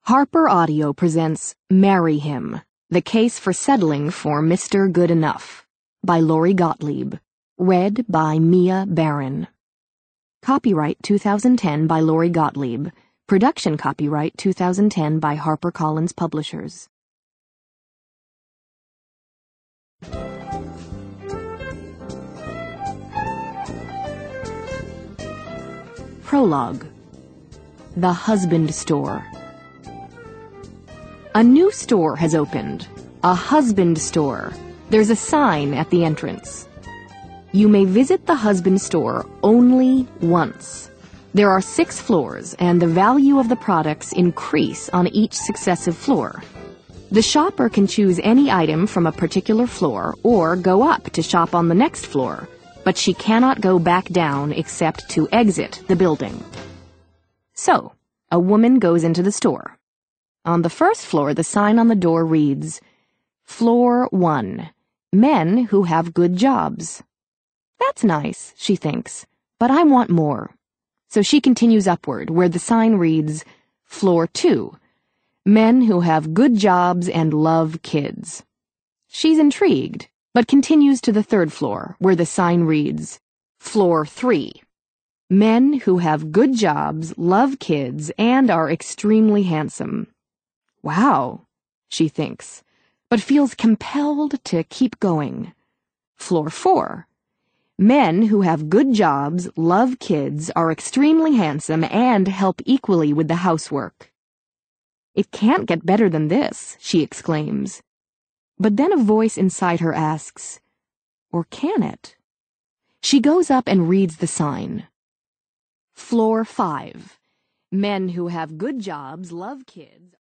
Harper Audio presents Marry Him, The Case for Settling for Mr. Good Enough by Lori Gottlieb. Read by Mia Barron. Copyright 2010 by Lori Gottlieb. Production copyright 2010 by HarperCollins Publishers. Prologue. The Husband Store. A new store has opened. A husband store. There's a sign at the entrance. You may visit the husband store only once. There are 6 floors, and the value of the products increase on each successive floor. The shopper can choose any item from a particular floor or go up to shop on the next floor, but she cannot go back down except to exit the building. So, a woman goes into the store. On the first floor, the sign on the door reads, Floor 1, Men Who Have Good Jobs. That's nice, she thinks, but I want more. So she continues upward, where the sign reads, Floor 2, Men Who Have Good Jobs and Love Kids. She's intrigued, but continues to the 3rd floor, where the sign reads, Floor 3, Men Who Have Good Jobs, Love Kids, and Are Extremely Handsome. Wow, she thinks, but feels compelled to keep going. Floor 4. Men who have good jobs, love kids, are extremely handsome, and help equally with the housework. It can't get better than this, she exclaims. But then a voice inside her asks, or can it? She goes up and reads the sign. Floor 5. Men who have good jobs, love kids,